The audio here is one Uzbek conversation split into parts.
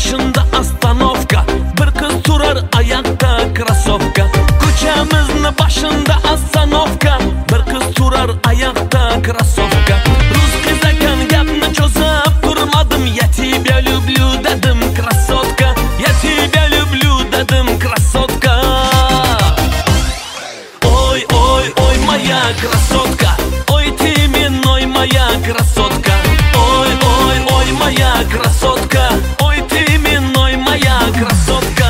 başında ostanovka, bir kız turar ayakta krasovka. Ko'chamizni başında ostanovka, bir kız turar ayakta krasovka. Rus qiz ekan gapni cho'zib turmadim, я тебя люблю dedim krasotka, я тебя люблю dedim krasotka. Ой, ой, ой, моя красотка, ой ты мной, моя красотка. Ой, ой, ой, моя красотка, ой ты мной, моя красотка.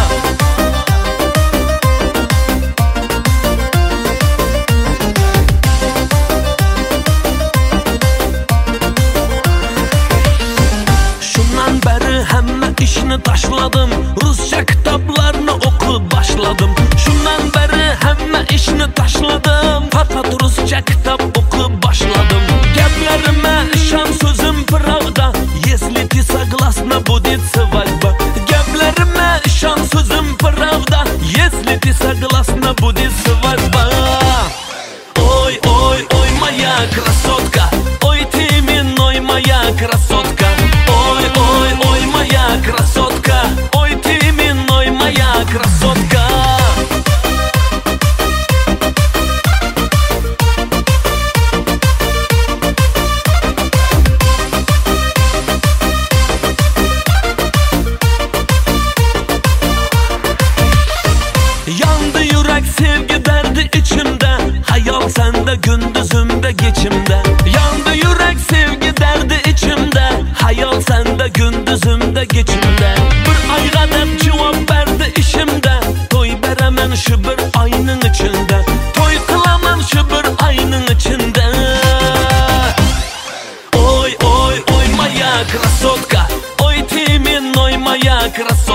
Şundan beri hamma ishni tashladim, ruscha kitoblarni o'qib boshladim. Shundan beri hamma ishni tashladim, faqat ruscha kitob o'qib boshladim. Gaplarimga ishon, so'zim pravda, если ты согласна, будет свадьба. Gaplarimga ishon, so'zim pravda, если ты согласна, будет свадьба. Ой, ой, ой, моя красотка, ой ты мной, моя красотка. Ой, ой, ой, моя красотка, ой ты мной, моя красотка. Yandı yürek sevgi derdi içimde, hayal sende gündüzümde geçimde. Yandı yürek sevgi derdi içimde, hayal sende gündüzümde geçimde. Bir ayga deb cevap verdi işimde, toy beramen şu bir ayının içinde, toy kılaman şu bir ayının içinde. Oy, oy, oy, моя красотка, ой ты мной, моя красотка.